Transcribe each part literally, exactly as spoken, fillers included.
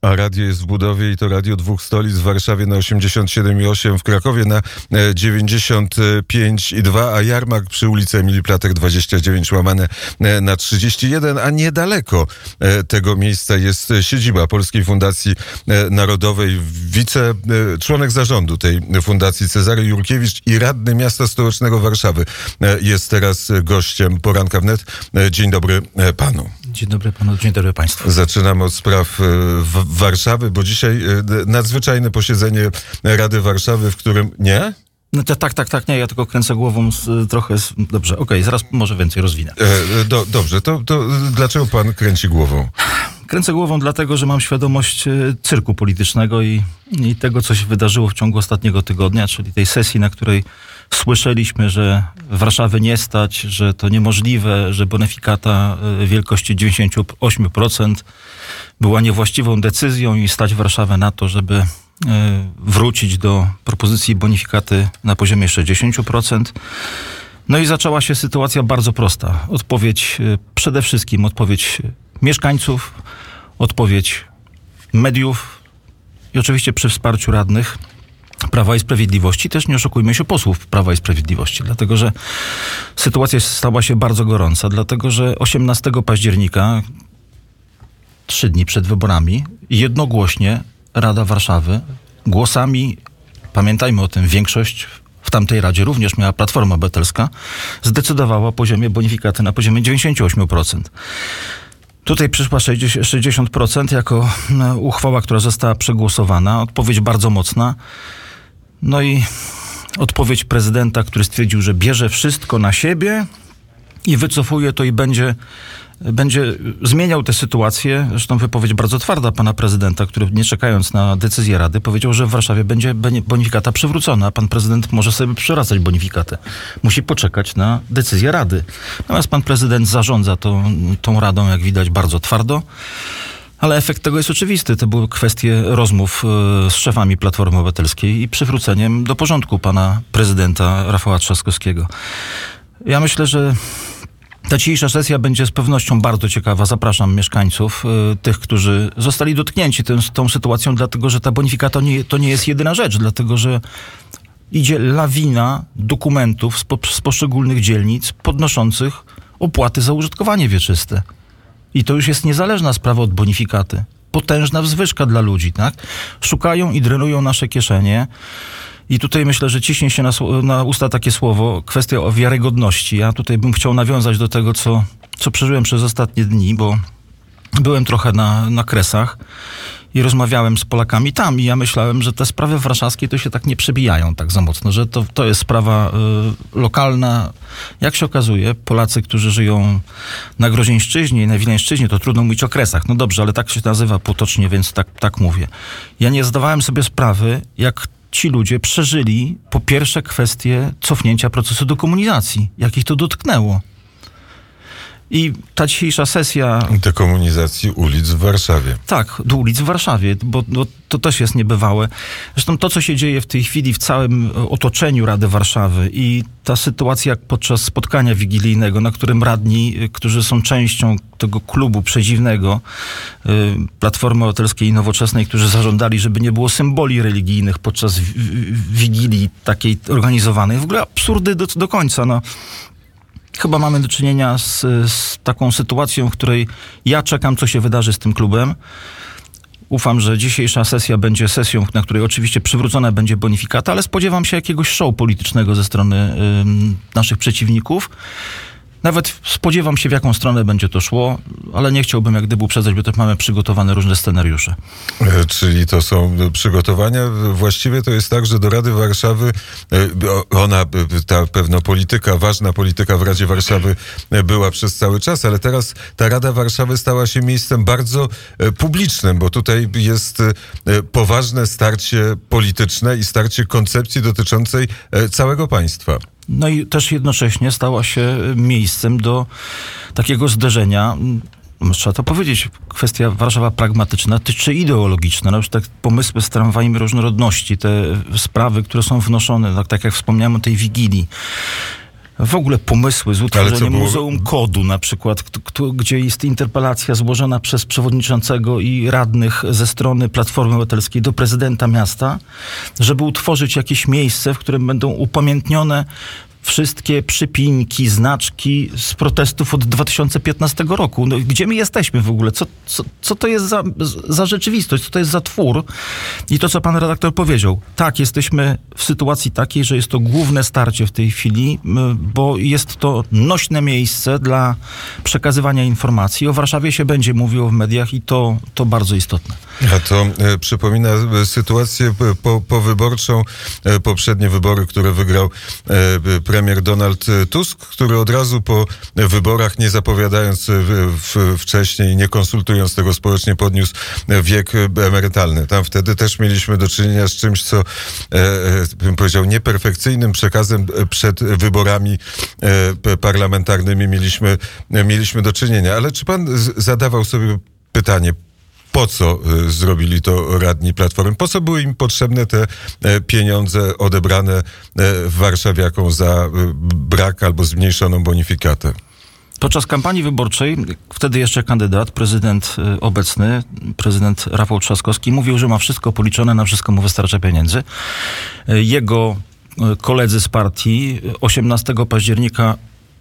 A radio jest w budowie i to radio dwóch stolic w Warszawie na osiemdziesiąt siedem i osiem, w Krakowie na dziewięćdziesiąt pięć i dwa, a jarmark przy ulicy Emilii Platek dwadzieścia dziewięć łamane na trzydzieści jeden, a niedaleko tego miejsca jest siedziba Polskiej Fundacji Narodowej. Wice, członek zarządu tej fundacji Cezary Jurkiewicz i radny miasta stołecznego Warszawy jest teraz gościem Poranka Wnet. Dzień dobry panu. Dzień dobry panu, dzień dobry państwu. Zaczynamy od spraw w Warszawy, bo dzisiaj nadzwyczajne posiedzenie Rady Warszawy, w którym... Nie? No to, tak, tak, tak, nie, ja tylko kręcę głową z, trochę... Z, dobrze, okej, okay, zaraz może więcej rozwinę. E, do, dobrze, to, to dlaczego pan kręci głową? Kręcę głową dlatego, że mam świadomość cyrku politycznego i, i tego, co się wydarzyło w ciągu ostatniego tygodnia, czyli tej sesji, na której słyszeliśmy, że Warszawy nie stać, że to niemożliwe, że bonifikata wielkości dziewięćdziesiąt osiem procent była niewłaściwą decyzją i stać Warszawę na to, żeby wrócić do propozycji bonifikaty na poziomie sześćdziesiąt procent. No i zaczęła się sytuacja bardzo prosta. Odpowiedź, przede wszystkim odpowiedź mieszkańców, odpowiedź mediów i oczywiście przy wsparciu radnych Prawa i Sprawiedliwości, też nie oszukujmy się, posłów Prawa i Sprawiedliwości, dlatego że sytuacja stała się bardzo gorąca, dlatego że osiemnastego października, trzy dni przed wyborami, jednogłośnie Rada Warszawy głosami, pamiętajmy o tym, większość w tamtej Radzie również miała Platforma Obywatelska, zdecydowała o poziomie bonifikaty na poziomie dziewięćdziesiąt osiem procent. Tutaj przyszła sześćdziesiąt procent jako uchwała, która została przegłosowana. Odpowiedź bardzo mocna. No i odpowiedź prezydenta, który stwierdził, że bierze wszystko na siebie i wycofuje to i będzie, będzie zmieniał tę sytuację. Zresztą wypowiedź bardzo twarda pana prezydenta, który nie czekając na decyzję Rady powiedział, że w Warszawie będzie bonifikata przywrócona. Pan prezydent może sobie przywracać bonifikatę. Musi poczekać na decyzję Rady. Natomiast pan prezydent zarządza tą, tą Radą, jak widać, bardzo twardo. Ale efekt tego jest oczywisty. To były kwestie rozmów z szefami Platformy Obywatelskiej i przywróceniem do porządku pana prezydenta Rafała Trzaskowskiego. Ja myślę, że ta dzisiejsza sesja będzie z pewnością bardzo ciekawa. Zapraszam mieszkańców, y, tych, którzy zostali dotknięci tym, tą sytuacją, dlatego że ta bonifikata nie, to nie jest jedyna rzecz, dlatego że idzie lawina dokumentów z, po, z poszczególnych dzielnic podnoszących opłaty za użytkowanie wieczyste. I to już jest niezależna sprawa od bonifikaty. Potężna wzwyżka dla ludzi, tak? Szukają i drenują nasze kieszenie. I tutaj myślę, że ciśnie się na, na usta takie słowo, kwestia o wiarygodności. Ja tutaj bym chciał nawiązać do tego, co, co przeżyłem przez ostatnie dni, bo byłem trochę na, na Kresach i rozmawiałem z Polakami tam i ja myślałem, że te sprawy warszawskie to się tak nie przebijają tak za mocno, że to, to jest sprawa y, lokalna. Jak się okazuje, Polacy, którzy żyją na Grozieńszczyźnie i na Wileńszczyźnie, to trudno mówić o Kresach. No dobrze, ale tak się nazywa potocznie, więc tak, tak mówię. Ja nie zdawałem sobie sprawy, jak ci ludzie przeżyli po pierwsze kwestię cofnięcia procesu dekomunizacji, jak ich to dotknęło. I ta dzisiejsza sesja... Dekomunizacji ulic w Warszawie. Tak, do ulic w Warszawie, bo, bo to też jest niebywałe. Zresztą to, co się dzieje w tej chwili w całym otoczeniu Rady Warszawy i ta sytuacja podczas spotkania wigilijnego, na którym radni, którzy są częścią tego klubu przedziwnego Platformy Obywatelskiej i Nowoczesnej, którzy zażądali, żeby nie było symboli religijnych podczas wigilii takiej organizowanej. W ogóle absurdy do, do końca, no. Chyba mamy do czynienia z, z taką sytuacją, w której ja czekam, co się wydarzy z tym klubem. Ufam, że dzisiejsza sesja będzie sesją, na której oczywiście przywrócona będzie bonifikata, ale spodziewam się jakiegoś show politycznego ze strony y, naszych przeciwników. Nawet spodziewam się, w jaką stronę będzie to szło, ale nie chciałbym jak gdyby uprzedzać, bo też mamy przygotowane różne scenariusze. E, czyli to są przygotowania. Właściwie to jest tak, że do Rady Warszawy, e, ona, ta pewna polityka, ważna polityka w Radzie Warszawy była przez cały czas, ale teraz ta Rada Warszawy stała się miejscem bardzo e, publicznym, bo tutaj jest e, poważne starcie polityczne i starcie koncepcji dotyczącej e, całego państwa. No i też jednocześnie stała się miejscem do takiego zderzenia, trzeba to powiedzieć, kwestia Warszawa pragmatyczna czy ideologiczna. No już tak pomysły z tramwajem różnorodności, te sprawy, które są wnoszone, tak, tak jak wspomniałem o tej Wigilii. w ogóle pomysły z utworzeniem było... Muzeum Kodu na przykład, k- k- gdzie jest interpelacja złożona przez przewodniczącego i radnych ze strony Platformy Obywatelskiej do prezydenta miasta, żeby utworzyć jakieś miejsce, w którym będą upamiętnione wszystkie przypinki, znaczki z protestów od dwa tysiące piętnastego roku. No, gdzie my jesteśmy w ogóle? Co, co, co to jest za, za rzeczywistość? Co to jest za twór? I to, co pan redaktor powiedział. Tak, jesteśmy w sytuacji takiej, że jest to główne starcie w tej chwili, bo jest to nośne miejsce dla przekazywania informacji. O Warszawie się będzie mówiło w mediach i to, to bardzo istotne. A to e, przypomina sytuację po, powyborczą, e, poprzednie wybory, które wygrał e, premier Donald Tusk, który od razu po wyborach, nie zapowiadając w, w, wcześniej, nie konsultując tego społecznie, podniósł wiek emerytalny. Tam wtedy też mieliśmy do czynienia z czymś, co, e, bym powiedział, nieperfekcyjnym przekazem przed wyborami e, parlamentarnymi mieliśmy, mieliśmy do czynienia. Ale czy pan z, zadawał sobie pytanie, po co y, zrobili to radni Platformy? Po co były im potrzebne te e, pieniądze odebrane e, warszawiakom za e, brak albo zmniejszoną bonifikatę? Podczas kampanii wyborczej, wtedy jeszcze kandydat, prezydent y, obecny, prezydent Rafał Trzaskowski, mówił, że ma wszystko policzone, na wszystko mu wystarcza pieniędzy. Y, jego y, koledzy z partii osiemnastego października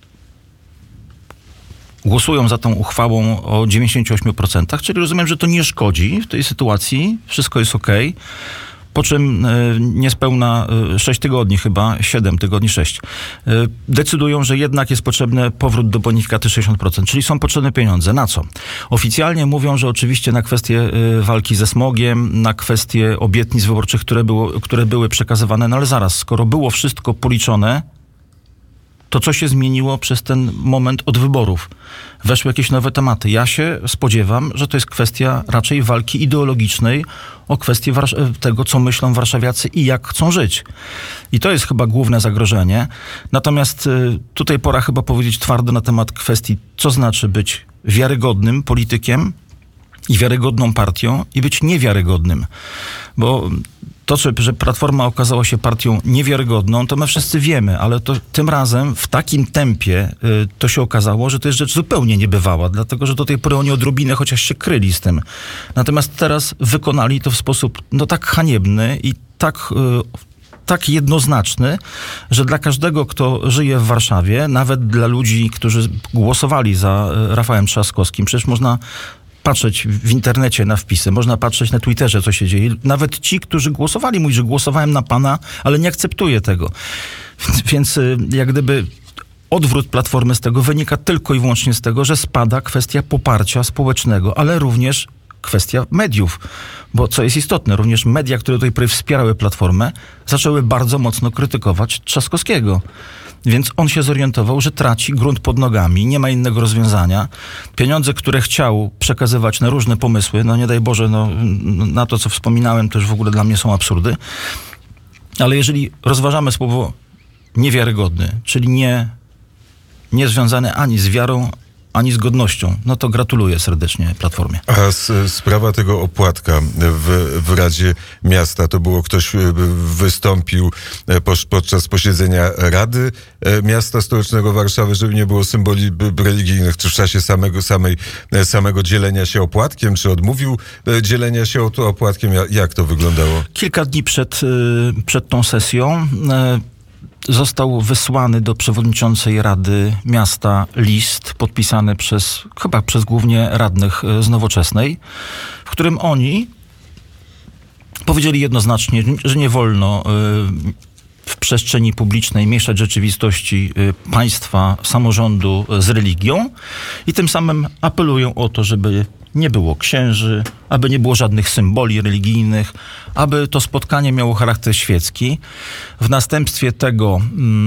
głosują za tą uchwałą o dziewięćdziesiąt osiem procent, czyli rozumiem, że to nie szkodzi w tej sytuacji, wszystko jest okej. Okay. Po czym y, niespełna y, sześć tygodni chyba, siedem tygodni, sześć, y, decydują, że jednak jest potrzebny powrót do bonifikaty sześćdziesiąt procent, czyli są potrzebne pieniądze. Na co? Oficjalnie mówią, że oczywiście na kwestie y, walki ze smogiem, na kwestie obietnic wyborczych, które, było, które były przekazywane, no ale zaraz, skoro było wszystko policzone, to co się zmieniło przez ten moment od wyborów? Weszły jakieś nowe tematy. Ja się spodziewam, że to jest kwestia raczej walki ideologicznej o kwestię tego, co myślą warszawiacy i jak chcą żyć. I to jest chyba główne zagrożenie. Natomiast y, tutaj pora chyba powiedzieć twardo na temat kwestii, co znaczy być wiarygodnym politykiem i wiarygodną partią i być niewiarygodnym. Bo to, że Platforma okazała się partią niewiarygodną, to my wszyscy wiemy, ale to tym razem w takim tempie y, to się okazało, że to jest rzecz zupełnie niebywała, dlatego, że do tej pory oni odrobinę chociaż się kryli z tym. Natomiast teraz wykonali to w sposób no tak haniebny i tak... Y, tak jednoznaczny, że dla każdego, kto żyje w Warszawie, nawet dla ludzi, którzy głosowali za Rafałem Trzaskowskim, przecież można patrzeć w internecie na wpisy, można patrzeć na Twitterze, co się dzieje. Nawet ci, którzy głosowali, mówią, że głosowałem na pana, ale nie akceptuję tego. Więc jak gdyby odwrót Platformy z tego wynika tylko i wyłącznie z tego, że spada kwestia poparcia społecznego, ale również kwestia mediów. Bo co jest istotne, również media, które do tej pory wspierały Platformę, zaczęły bardzo mocno krytykować Trzaskowskiego. Więc on się zorientował, że traci grunt pod nogami, nie ma innego rozwiązania. Pieniądze, które chciał przekazywać na różne pomysły, no nie daj Boże, no, na to, co wspominałem, to już w ogóle dla mnie są absurdy. Ale jeżeli rozważamy słowo niewiarygodny, czyli nie, nie związane ani z wiarą, ani z godnością, no to gratuluję serdecznie Platformie. A s- sprawa tego opłatka w, w Radzie Miasta, to było ktoś wystąpił posz, podczas posiedzenia Rady Miasta Stołecznego Warszawy, żeby nie było symboli religijnych, czy w czasie samego, samej, samego dzielenia się opłatkiem, czy odmówił dzielenia się opłatkiem? Jak to wyglądało? Kilka dni przed, przed tą sesją został wysłany do przewodniczącej Rady Miasta list podpisany przez, chyba przez głównie radnych z Nowoczesnej, w którym oni powiedzieli jednoznacznie, że nie wolno w przestrzeni publicznej mieszać rzeczywistości państwa, samorządu z religią i tym samym apelują o to, żeby nie było księży, aby nie było żadnych symboli religijnych, aby to spotkanie miało charakter świecki. W następstwie tego,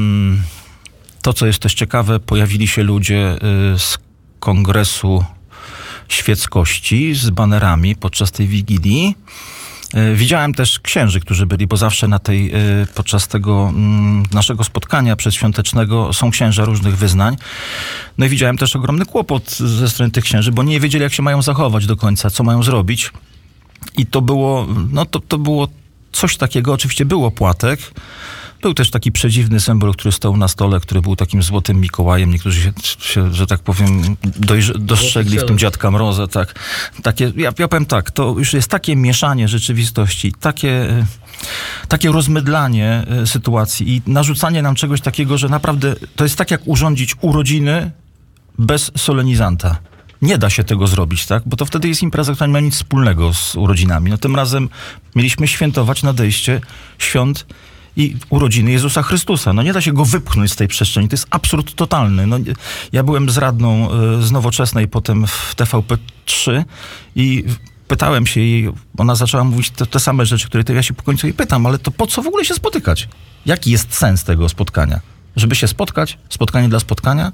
to co jest też ciekawe, pojawili się ludzie z Kongresu Świeckości z banerami podczas tej wigilii. Widziałem też księży, którzy byli, bo zawsze na tej, podczas tego naszego spotkania przedświątecznego są księża różnych wyznań. No i widziałem też ogromny kłopot ze strony tych księży, bo nie wiedzieli, jak się mają zachować do końca, co mają zrobić. I to było, no to, to było coś takiego, oczywiście był opłatek, Był też taki przedziwny symbol, który stał na stole, który był takim złotym Mikołajem. Niektórzy się, się że tak powiem, dojrz- dostrzegli w tym Dziadka Mroza. Tak. Takie, ja, ja powiem tak, to już jest takie mieszanie rzeczywistości, takie, takie rozmydlanie sytuacji i narzucanie nam czegoś takiego, że naprawdę to jest tak, jak urządzić urodziny bez solenizanta. Nie da się tego zrobić, tak? Bo to wtedy jest impreza, która nie ma nic wspólnego z urodzinami. No tym razem mieliśmy świętować nadejście świąt i urodziny Jezusa Chrystusa. No nie da się go wypchnąć z tej przestrzeni. To jest absurd totalny. No, ja byłem z radną y, z Nowoczesnej, potem w T V P trzy i pytałem się jej, ona zaczęła mówić te, te same rzeczy, które to ja się po końcu jej pytam, ale to po co w ogóle się spotykać? Jaki jest sens tego spotkania? Żeby się spotkać? Spotkanie dla spotkania?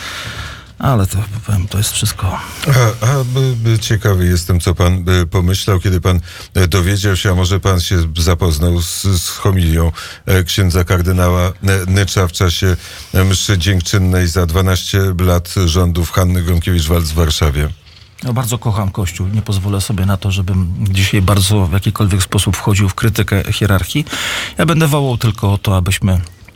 Ale to, powiem, to jest wszystko. A, a by, by ciekawy jestem, co pan by pomyślał, kiedy pan dowiedział się, a może pan się zapoznał z, z homilią księdza kardynała Nycza w czasie mszy dziękczynnej za dwanaście lat rządów Hanny Gronkiewicz-Waltz w Warszawie. Ja bardzo kocham Kościół. Nie pozwolę sobie na to, żebym dzisiaj bardzo w jakikolwiek sposób wchodził w krytykę hierarchii. Ja będę wołał tylko o to, abyśmy,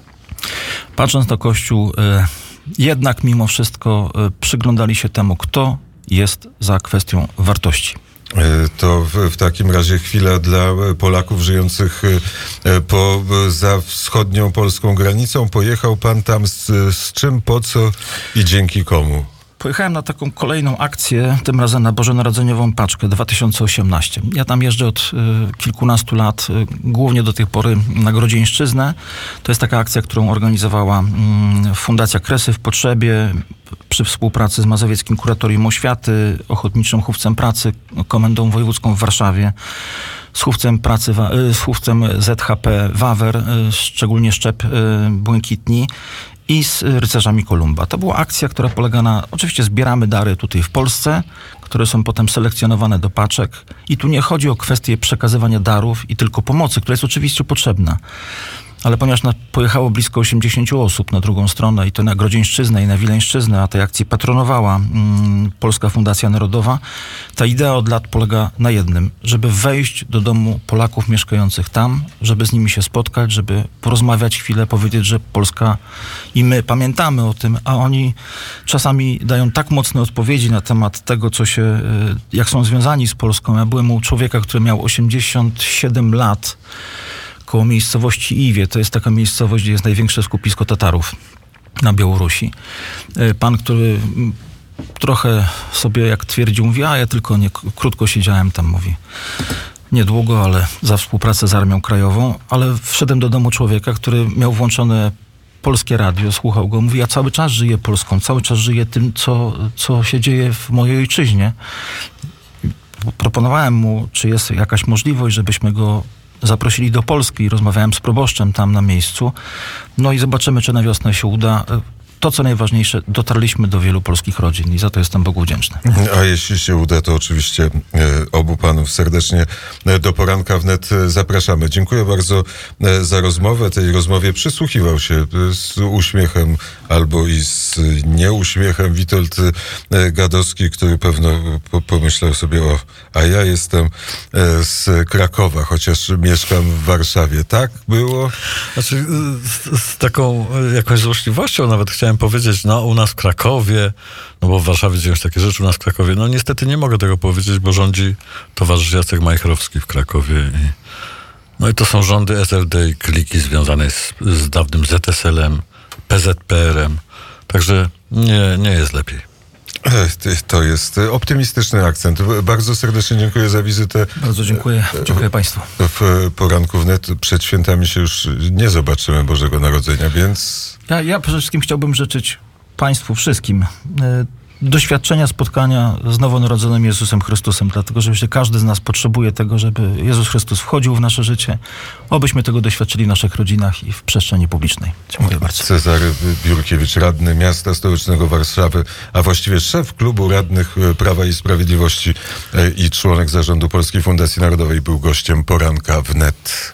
patrząc na Kościół, jednak mimo wszystko przyglądali się temu, kto jest za kwestią wartości. To w, w takim razie chwila dla Polaków żyjących po, za wschodnią polską granicą. Pojechał pan tam z, z czym, po co i dzięki komu? Pojechałem na taką kolejną akcję, tym razem na Bożonarodzeniową Paczkę dwa tysiące osiemnaście. Ja tam jeżdżę od y, kilkunastu lat, y, głównie do tej pory na Grodzieńszczyznę. To jest taka akcja, którą organizowała y, Fundacja Kresy w Potrzebie przy współpracy z Mazowieckim Kuratorium Oświaty, Ochotniczym Chówcem Pracy, Komendą Wojewódzką w Warszawie, z chówcem pracy, z chówcem Z H P Wawer, szczególnie szczep Błękitni, i z rycerzami Kolumba. To była akcja, która polega na, oczywiście zbieramy dary tutaj w Polsce, które są potem selekcjonowane do paczek i tu nie chodzi o kwestię przekazywania darów i tylko pomocy, która jest oczywiście potrzebna. Ale ponieważ na, pojechało blisko osiemdziesięciu osób na drugą stronę i to na Grodzieńszczyznę i na Wileńszczyznę, a tej akcji patronowała mm, Polska Fundacja Narodowa, ta idea od lat polega na jednym, żeby wejść do domu Polaków mieszkających tam, żeby z nimi się spotkać, żeby porozmawiać chwilę, powiedzieć, że Polska i my pamiętamy o tym, a oni czasami dają tak mocne odpowiedzi na temat tego, co się, jak są związani z Polską. Ja byłem u człowieka, który miał osiemdziesiąt siedem lat, koło miejscowości Iwie. To jest taka miejscowość, gdzie jest największe skupisko Tatarów na Białorusi. Pan, który trochę sobie, jak twierdził, mówi, a ja tylko nie, krótko siedziałem tam, mówi, niedługo, ale za współpracę z Armią Krajową, ale wszedłem do domu człowieka, który miał włączone polskie radio, słuchał go, mówi, ja cały czas żyję Polską, cały czas żyję tym, co, co się dzieje w mojej ojczyźnie. Proponowałem mu, czy jest jakaś możliwość, żebyśmy go zaprosili do Polski, rozmawiałem z proboszczem tam na miejscu. No i zobaczymy, czy na wiosnę się uda. To, co najważniejsze, dotarliśmy do wielu polskich rodzin i za to jestem Bogu wdzięczny. A jeśli się uda, to oczywiście e, obu panów serdecznie do poranka wnet zapraszamy. Dziękuję bardzo e, za rozmowę. Tej rozmowie przysłuchiwał się z uśmiechem albo i z nieuśmiechem Witold e, Gadowski, który pewno po, pomyślał sobie, o, a ja jestem e, z Krakowa, chociaż mieszkam w Warszawie. Tak było? Znaczy, z, z taką jakąś złośliwością nawet chciałem powiedzieć, no u nas w Krakowie, no bo w Warszawie dzieją się takie rzeczy, u nas w Krakowie, no niestety nie mogę tego powiedzieć, bo rządzi towarzysz Jacek Majchrowski w Krakowie. I, no i to są rządy S L D i kliki związane z, z dawnym Z S L-em, P Z P R-em, także nie, nie jest lepiej. To jest optymistyczny akcent. Bardzo serdecznie dziękuję za wizytę. Bardzo dziękuję. Dziękuję Państwu. W poranku wnet przed świętami się już nie zobaczymy Bożego Narodzenia, więc... Ja, ja przede wszystkim chciałbym życzyć Państwu wszystkim doświadczenia spotkania z nowonarodzonym Jezusem Chrystusem, dlatego że myślę, każdy z nas potrzebuje tego, żeby Jezus Chrystus wchodził w nasze życie, obyśmy tego doświadczyli w naszych rodzinach i w przestrzeni publicznej. Dziękuję bardzo. Cezary Biurkiewicz, radny miasta stołecznego Warszawy, a właściwie szef klubu radnych Prawa i Sprawiedliwości i członek zarządu Polskiej Fundacji Narodowej, był gościem poranka wnet.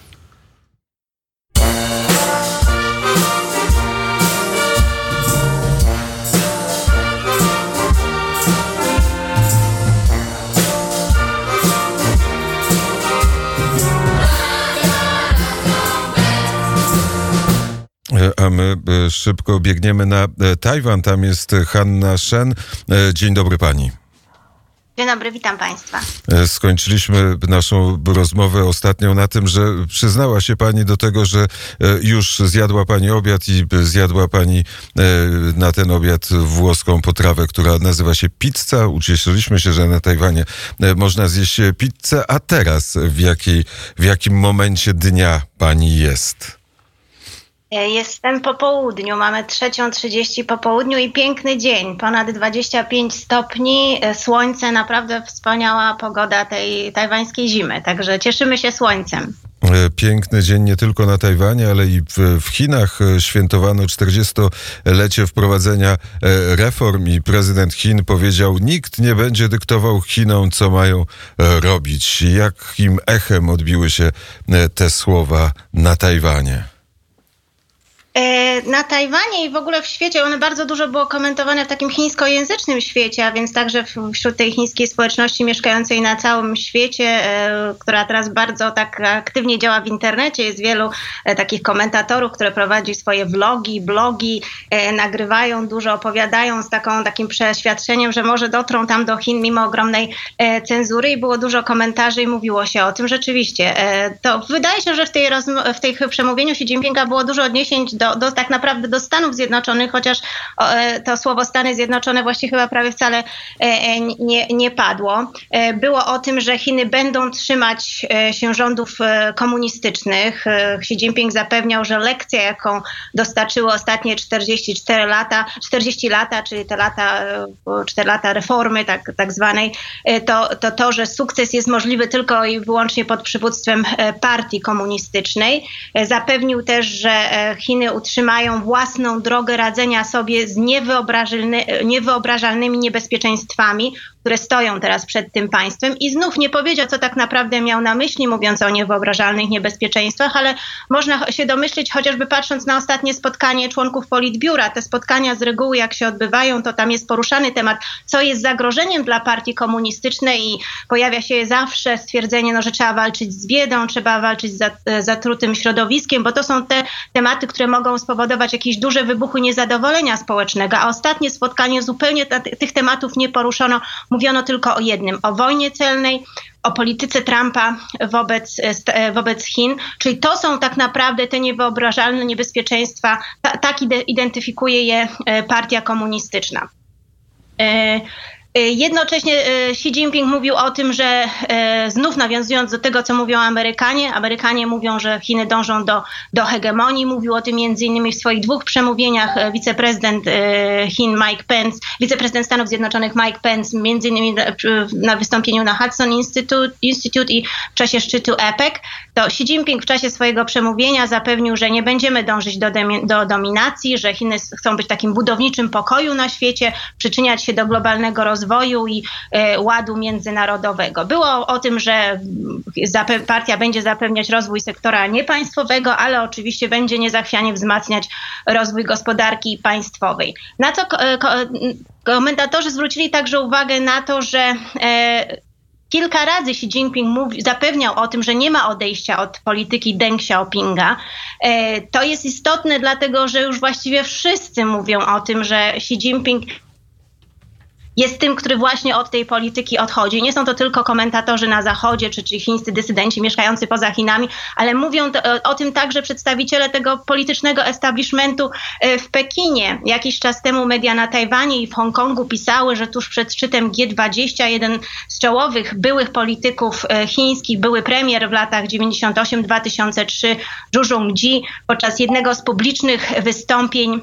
A my szybko biegniemy na Tajwan. Tam jest Hanna Shen. Dzień dobry pani. Dzień dobry, witam państwa. Skończyliśmy naszą rozmowę ostatnią na tym, że przyznała się pani do tego, że już zjadła pani obiad i zjadła pani na ten obiad włoską potrawę, która nazywa się pizza. Ucieszyliśmy się, że na Tajwanie można zjeść pizzę, a teraz w, jakiej, w jakim momencie dnia pani jest? Jestem po południu, mamy trzecią trzydzieści po południu i piękny dzień, ponad dwadzieścia pięć stopni, słońce, naprawdę wspaniała pogoda tej tajwańskiej zimy, także cieszymy się słońcem. Piękny dzień nie tylko na Tajwanie, ale i w, w Chinach. Świętowano czterdziestolecie wprowadzenia reform i prezydent Chin powiedział: nikt nie będzie dyktował Chinom, co mają robić. Jakim echem odbiły się te słowa na Tajwanie? Na Tajwanie i w ogóle w świecie one bardzo dużo było komentowane w takim chińskojęzycznym świecie, a więc także wśród tej chińskiej społeczności mieszkającej na całym świecie, która teraz bardzo tak aktywnie działa w internecie. Jest wielu takich komentatorów, które prowadzi swoje vlogi, blogi, nagrywają dużo, opowiadają z taką, takim przeświadczeniem, że może dotrą tam do Chin mimo ogromnej cenzury i było dużo komentarzy i mówiło się o tym. Rzeczywiście, to wydaje się, że w tej, rozm- w tej przemówieniu Xi Jinpinga było dużo odniesień Do, do, tak naprawdę do Stanów Zjednoczonych, chociaż o, to słowo Stany Zjednoczone właściwie chyba prawie wcale e, nie, nie padło. E, było o tym, że Chiny będą trzymać e, się rządów e, komunistycznych. E, Xi Jinping zapewniał, że lekcja, jaką dostarczyły ostatnie czterdzieści cztery lata, czterdzieści lata, czyli te lata, e, cztery lata reformy tak, tak zwanej, e, to, to to, że sukces jest możliwy tylko i wyłącznie pod przywództwem e, partii komunistycznej. E, zapewnił też, że e, Chiny utrzymają własną drogę radzenia sobie z niewyobrażalny, niewyobrażalnymi niebezpieczeństwami, które stoją teraz przed tym państwem. I znów nie powiedział, co tak naprawdę miał na myśli, mówiąc o niewyobrażalnych niebezpieczeństwach, ale można się domyślić, chociażby patrząc na ostatnie spotkanie członków Politbiura. Te spotkania z reguły, jak się odbywają, to tam jest poruszany temat, co jest zagrożeniem dla partii komunistycznej i pojawia się zawsze stwierdzenie, no, że trzeba walczyć z biedą, trzeba walczyć z zatrutym środowiskiem, bo to są te tematy, które mogą spowodować jakieś duże wybuchy niezadowolenia społecznego, a ostatnie spotkanie zupełnie t- tych tematów nie poruszono. Mówiono tylko o jednym, o wojnie celnej, o polityce Trumpa wobec, wobec Chin, czyli to są tak naprawdę te niewyobrażalne niebezpieczeństwa, ta, tak identyfikuje je partia komunistyczna. E- Jednocześnie Xi Jinping mówił o tym, że znów nawiązując do tego, co mówią Amerykanie, Amerykanie mówią, że Chiny dążą do, do hegemonii. Mówił o tym między innymi w swoich dwóch przemówieniach wiceprezydent Chin Mike Pence, wiceprezydent Stanów Zjednoczonych Mike Pence, między innymi na wystąpieniu na Hudson Institute, Institute i w czasie szczytu APEC. To Xi Jinping w czasie swojego przemówienia zapewnił, że nie będziemy dążyć do, demi- do dominacji, że Chiny chcą być takim budowniczym pokoju na świecie, przyczyniać się do globalnego rozwoju, rozwoju i e, ładu międzynarodowego. Było o tym, że zape- partia będzie zapewniać rozwój sektora niepaństwowego, ale oczywiście będzie niezachwianie wzmacniać rozwój gospodarki państwowej. Na co ko- ko- komentatorzy zwrócili także uwagę na to, że e, kilka razy Xi Jinping mówi, zapewniał o tym, że nie ma odejścia od polityki Deng Xiaopinga. E, to jest istotne, dlatego że już właściwie wszyscy mówią o tym, że Xi Jinping jest tym, który właśnie od tej polityki odchodzi. Nie są to tylko komentatorzy na Zachodzie, czy, czy chińscy dysydenci mieszkający poza Chinami, ale mówią to, o tym także przedstawiciele tego politycznego establishmentu w Pekinie. Jakiś czas temu media na Tajwanie i w Hongkongu pisały, że tuż przed szczytem G dwadzieścia jeden z czołowych byłych polityków chińskich, były premier w latach dziewięćdziesiątym ósmym do dwa tysiące trzeciego Zhu Rongji podczas jednego z publicznych wystąpień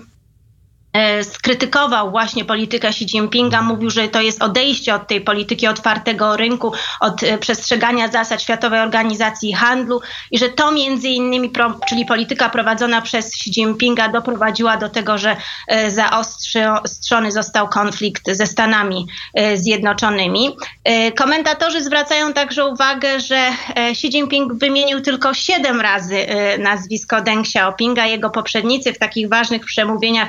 skrytykował właśnie politykę Xi Jinpinga, mówił, że to jest odejście od tej polityki otwartego rynku, od przestrzegania zasad Światowej Organizacji Handlu i że to między innymi, czyli polityka prowadzona przez Xi Jinpinga doprowadziła do tego, że zaostrzony został konflikt ze Stanami Zjednoczonymi. Komentatorzy zwracają także uwagę, że Xi Jinping wymienił tylko siedem razy nazwisko Deng Xiaopinga. Jego poprzednicy w takich ważnych przemówieniach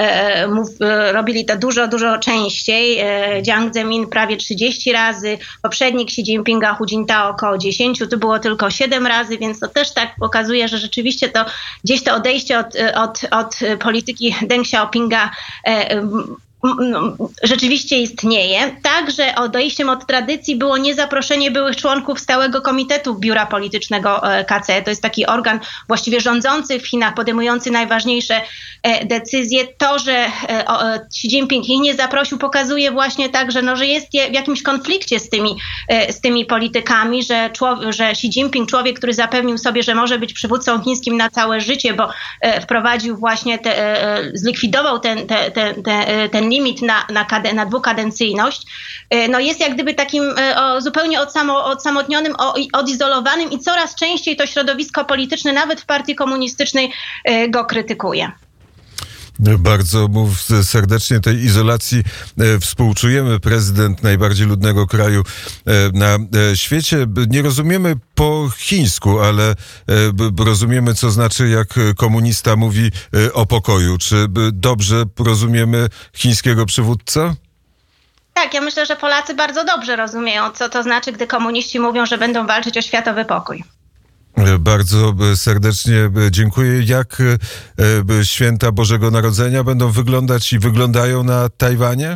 e, mów, e, robili to dużo, dużo częściej. E, Jiang Zemin prawie trzydzieści razy, poprzednik Xi Jinpinga Hu Jintao około dziesięć, tu było tylko siedem razy, więc to też tak pokazuje, że rzeczywiście to gdzieś to odejście od, od, od polityki Deng Xiaopinga e, rzeczywiście istnieje. Także odejściem od tradycji było niezaproszenie byłych członków Stałego Komitetu Biura Politycznego K C. To jest taki organ właściwie rządzący w Chinach, podejmujący najważniejsze decyzje. To, że Xi Jinping ich nie zaprosił, pokazuje właśnie także, no, że jest w jakimś konflikcie z tymi, z tymi politykami, że, człowiek, że Xi Jinping, człowiek, który zapewnił sobie, że może być przywódcą chińskim na całe życie, bo wprowadził właśnie, te, zlikwidował ten, ten, ten, ten limit na, na, kade, na dwukadencyjność, no jest jak gdyby takim o, zupełnie odsamo, odsamotnionym, o, odizolowanym i coraz częściej to środowisko polityczne, nawet w partii komunistycznej, go krytykuje. Bardzo mu serdecznie tej izolacji współczujemy. Prezydent najbardziej ludnego kraju na świecie. Nie rozumiemy po chińsku, ale rozumiemy, co znaczy, jak komunista mówi o pokoju. Czy dobrze rozumiemy chińskiego przywódcę? Tak, ja myślę, że Polacy bardzo dobrze rozumieją, co to znaczy, gdy komuniści mówią, że będą walczyć o światowy pokój. Bardzo serdecznie dziękuję. Jak święta Bożego Narodzenia będą wyglądać i wyglądają na Tajwanie?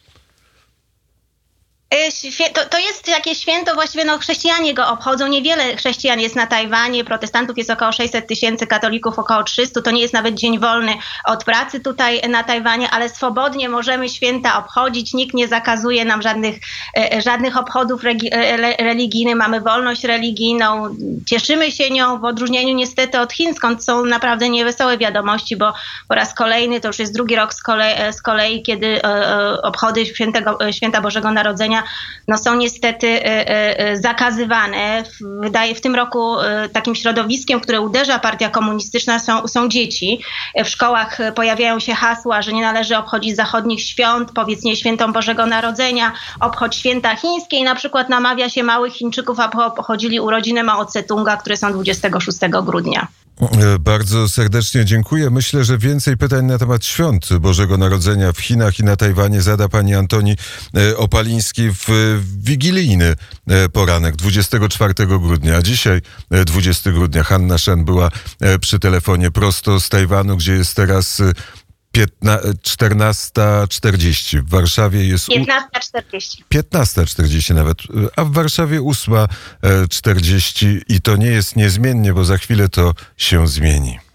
To, to jest jakieś święto, właściwie no, chrześcijanie go obchodzą. Niewiele chrześcijan jest na Tajwanie, protestantów jest około sześćset tysięcy, katolików około trzysta. To nie jest nawet dzień wolny od pracy tutaj na Tajwanie, ale swobodnie możemy święta obchodzić. Nikt nie zakazuje nam żadnych, żadnych obchodów religijnych. Mamy wolność religijną, cieszymy się nią w odróżnieniu niestety od Chin, skąd są naprawdę niewesołe wiadomości, bo po raz kolejny, to już jest drugi rok z kolei, z kolei kiedy obchody świętego, święta Bożego Narodzenia no są niestety y, y, zakazywane. Wydaje w tym roku y, takim środowiskiem, które uderza partia komunistyczna są, są dzieci. W szkołach pojawiają się hasła, że nie należy obchodzić zachodnich świąt, powiedz nie świętom Bożego Narodzenia, obchodź święta chińskie i na przykład namawia się małych Chińczyków, aby obchodzili urodziny Mao Tse-tunga, które są dwudziestego szóstego grudnia. Bardzo serdecznie dziękuję. Myślę, że więcej pytań na temat świąt Bożego Narodzenia w Chinach i na Tajwanie zada pani Antoni Opaliński w wigilijny poranek dwudziestego czwartego grudnia. A dzisiaj, dwudziestego grudnia, Hanna Shen była przy telefonie prosto z Tajwanu, gdzie jest teraz czternasta czterdzieści. W Warszawie jest... piętnasta czterdzieści. piętnasta czterdzieści nawet, a w Warszawie ósma czterdzieści i to nie jest niezmiennie, bo za chwilę to się zmieni.